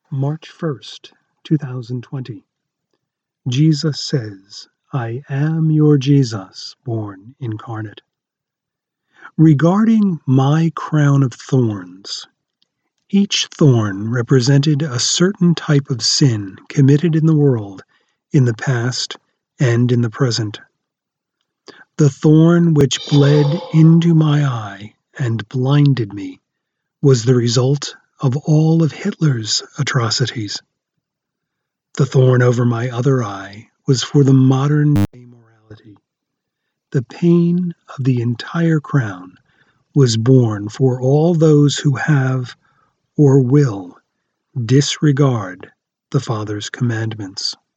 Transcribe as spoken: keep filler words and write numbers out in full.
March first, two thousand twenty. Jesus says, I am your Jesus, born incarnate. Regarding my crown of thorns, each thorn represented a certain type of sin committed in the world in the past and in the present. The thorn which bled into my eye and blinded me was the result of all of Hitler's atrocities. The thorn over my other eye was for the modern-day morality. The pain of the entire crown was borne for all those who have or will disregard the Father's commandments.